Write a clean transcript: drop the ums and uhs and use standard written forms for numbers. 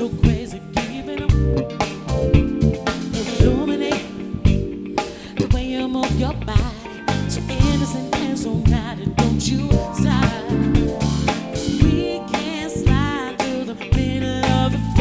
so crazy, keeping them illuminate the way you move your body, so innocent and so naughty. Don't you stop.